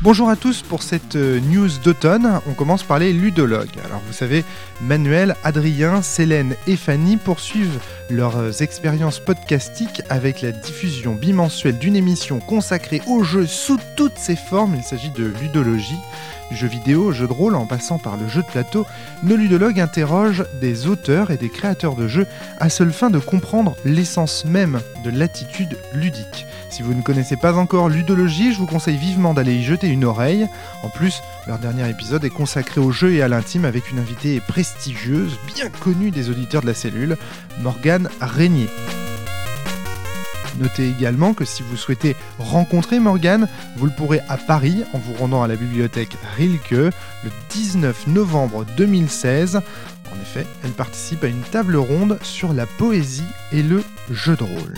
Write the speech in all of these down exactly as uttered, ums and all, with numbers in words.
Bonjour à tous pour cette news d'automne. On commence par les ludologues. Alors vous savez, Manuel, Adrien, Célène et Fanny poursuivent leurs expériences podcastiques avec la diffusion bimensuelle d'une émission consacrée aux jeux sous toutes ses formes. Il s'agit de ludologie. Du jeu vidéo au jeu de rôle en passant par le jeu de plateau, nos ludologues interrogent des auteurs et des créateurs de jeux à seule fin de comprendre l'essence même de l'attitude ludique. Si vous ne connaissez pas encore Ludologie, je vous conseille vivement d'aller y jeter une oreille. En plus, leur dernier épisode est consacré au jeu et à l'intime avec une invitée prestigieuse, bien connue des auditeurs de la cellule, Morgane Régnier. Notez également que si vous souhaitez rencontrer Morgane, vous le pourrez à Paris en vous rendant à la bibliothèque Rilke le dix-neuf novembre deux mille seize. En effet, elle participe à une table ronde sur la poésie et le jeu de rôle.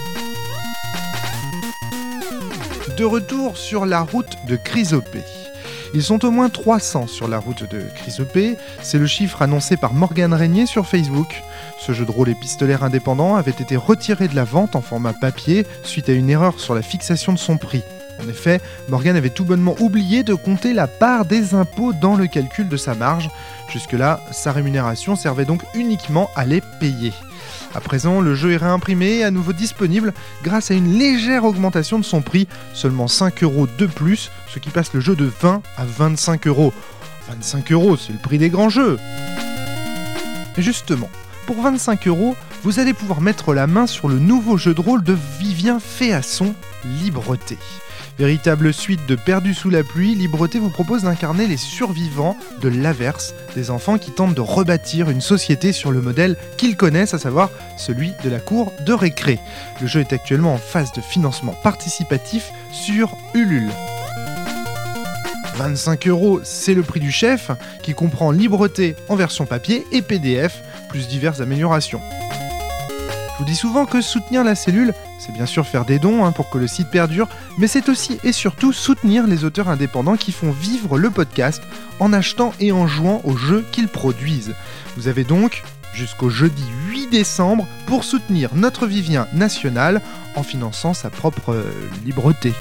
De retour sur la route de Chrysopée. Ils sont au moins trois cents sur la route de Chrysopée, c'est le chiffre annoncé par Morgane Régnier sur Facebook. Ce jeu de rôle épistolaire indépendant avait été retiré de la vente en format papier suite à une erreur sur la fixation de son prix. En effet, Morgane avait tout bonnement oublié de compter la part des impôts dans le calcul de sa marge. Jusque-là, sa rémunération servait donc uniquement à les payer. À présent, le jeu est réimprimé et à nouveau disponible grâce à une légère augmentation de son prix, seulement cinq euros de plus, ce qui passe le jeu de vingt à vingt-cinq euros. vingt-cinq euros, c'est le prix des grands jeux. Et justement, pour vingt-cinq euros, vous allez pouvoir mettre la main sur le nouveau jeu de rôle de Vivien Féasson, Libreté. Véritable suite de Perdu sous la pluie, Libreté vous propose d'incarner les survivants de l'averse, des enfants qui tentent de rebâtir une société sur le modèle qu'ils connaissent, à savoir celui de la cour de récré. Le jeu est actuellement en phase de financement participatif sur Ulule. vingt-cinq euros, c'est le prix du chef, qui comprend Libreté en version papier et P D F, plus diverses améliorations. Je vous dis souvent que soutenir la cellule, c'est bien sûr faire des dons hein, pour que le site perdure, mais c'est aussi et surtout soutenir les auteurs indépendants qui font vivre le podcast en achetant et en jouant aux jeux qu'ils produisent. Vous avez donc jusqu'au jeudi huit décembre pour soutenir notre Vivien national en finançant sa propre euh, libreté.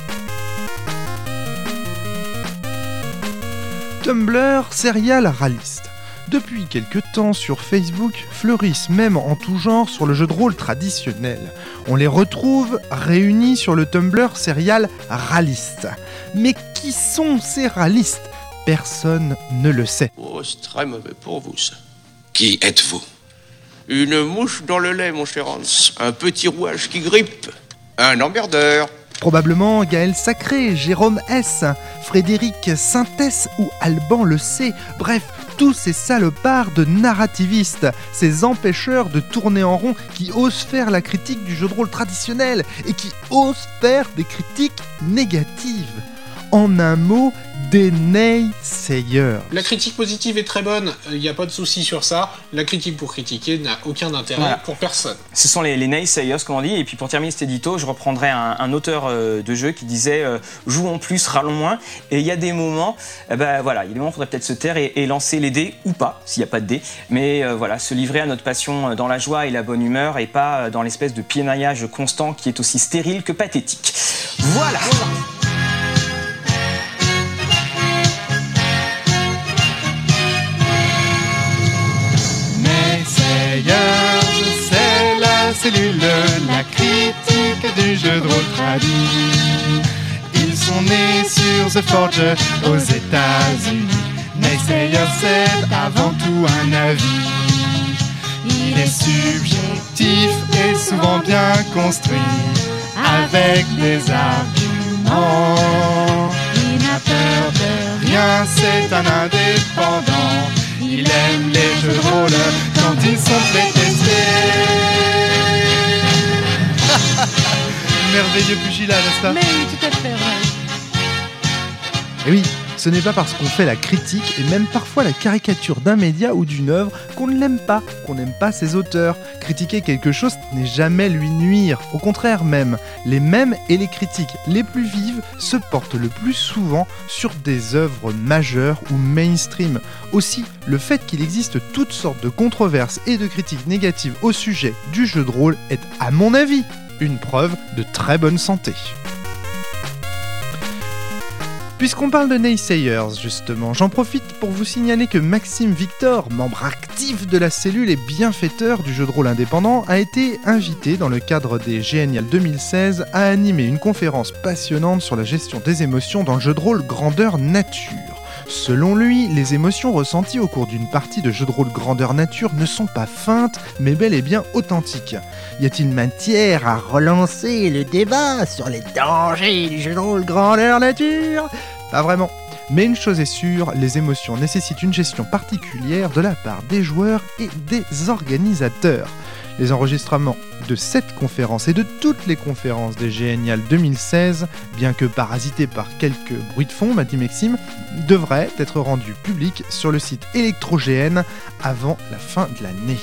Tumblr Serial Raliste. Depuis quelques temps sur Facebook, fleurissent même en tout genre sur le jeu de rôle traditionnel. On les retrouve réunis sur le Tumblr Serial Raliste. Mais qui sont ces ralistes ? Personne ne le sait. Oh, c'est très mauvais pour vous, ça. Qui êtes-vous ? Une mouche dans le lait, mon cher Hans. Un petit rouage qui grippe. Un emmerdeur. Probablement Gaël Sacré, Jérôme S, Frédéric Sintès ou Alban Le C. Bref, tous ces salopards de narrativistes, ces empêcheurs de tourner en rond qui osent faire la critique du jeu de rôle traditionnel et qui osent faire des critiques négatives. En un mot, des naysayers. La critique positive est très bonne, il n'y a pas de souci sur ça. La critique pour critiquer n'a aucun intérêt voilà. Pour personne. Ce sont les, les naysayers, comme on dit. Et puis pour terminer cet édito, je reprendrai un, un auteur euh, de jeu qui disait euh, « jouons plus, râlons moins ». Et il y a des moments, eh ben, voilà, il y a des moments où il faudrait peut-être se taire et, et lancer les dés, ou pas, s'il n'y a pas de dés. Mais euh, voilà, se livrer à notre passion dans la joie et la bonne humeur et pas dans l'espèce de pinaillage constant qui est aussi stérile que pathétique. Voilà, voilà. C'est la cellule, la critique du jeu de rôle tradit. Ils sont nés sur The Forge aux États-Unis. Naysayers, c'est avant tout un avis. Il est subjectif et souvent bien construit, avec des arguments. Il n'a peur de rien, c'est un indépendant. Il aime les jeux de rôle quand ils sont playtestés. Merveilleux pugilat, n'est-ce pas ? Mais oui, tout à fait vrai. Et oui, ce n'est pas parce qu'on fait la critique et même parfois la caricature d'un média ou d'une œuvre qu'on ne l'aime pas, qu'on n'aime pas ses auteurs. Critiquer quelque chose n'est jamais lui nuire, au contraire même. Les mèmes et les critiques les plus vives se portent le plus souvent sur des œuvres majeures ou mainstream. Aussi, le fait qu'il existe toutes sortes de controverses et de critiques négatives au sujet du jeu de rôle est, à mon avis, une preuve de très bonne santé. Puisqu'on parle de naysayers, justement, j'en profite pour vous signaler que Maxime Victor, membre actif de la cellule et bienfaiteur du jeu de rôle indépendant, a été invité dans le cadre des Génial deux mille seize à animer une conférence passionnante sur la gestion des émotions dans le jeu de rôle grandeur nature. Selon lui, les émotions ressenties au cours d'une partie de jeu de rôle grandeur nature ne sont pas feintes, mais bel et bien authentiques. Y a-t-il matière à relancer le débat sur les dangers du jeu de rôle grandeur nature ? Pas vraiment. Mais une chose est sûre, les émotions nécessitent une gestion particulière de la part des joueurs et des organisateurs. Les enregistrements de cette conférence et de toutes les conférences des Génial deux mille seize, bien que parasités par quelques bruits de fond, m'a dit Maxime, devraient être rendus publics sur le site ElectroGN avant la fin de l'année.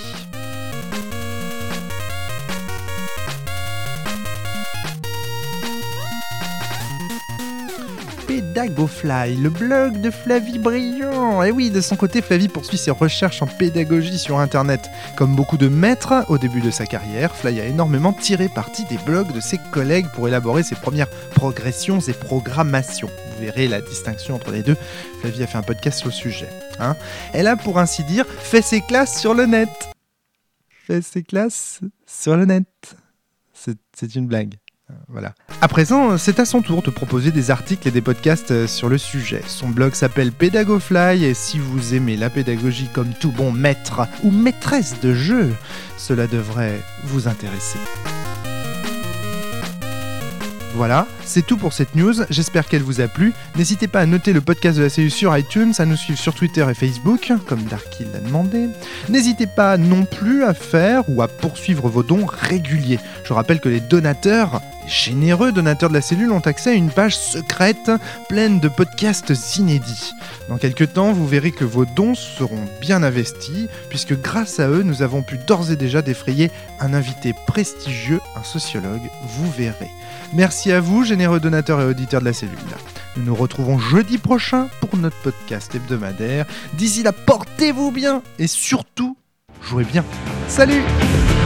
Pédagofly, le blog de Flavie Briand. Et oui, de son côté, Flavie poursuit ses recherches en pédagogie sur Internet. Comme beaucoup de maîtres, au début de sa carrière, Fly a énormément tiré parti des blogs de ses collègues pour élaborer ses premières progressions et programmations. Vous verrez la distinction entre les deux. Flavie a fait un podcast sur le sujet. Hein. Elle a, pour ainsi dire, fait ses classes sur le net. Fait ses classes sur le net. C'est, c'est une blague. Voilà. À présent, c'est à son tour de proposer des articles et des podcasts sur le sujet. Son blog s'appelle Pédagofly et si vous aimez la pédagogie comme tout bon maître ou maîtresse de jeu, cela devrait vous intéresser. Voilà, c'est tout pour cette news, j'espère qu'elle vous a plu. N'hésitez pas à noter le podcast de la cellule sur iTunes, à nous suivre sur Twitter et Facebook, comme Darky l'a demandé. N'hésitez pas non plus à faire ou à poursuivre vos dons réguliers. Je rappelle que les donateurs, les généreux donateurs de la cellule ont accès à une page secrète pleine de podcasts inédits. Dans quelques temps, vous verrez que vos dons seront bien investis, puisque grâce à eux, nous avons pu d'ores et déjà défrayer un invité prestigieux, un sociologue, vous verrez. Merci à vous, généreux donateurs et auditeurs de la cellule. Nous nous retrouvons jeudi prochain pour notre podcast hebdomadaire. D'ici là, portez-vous bien et surtout, jouez bien. Salut!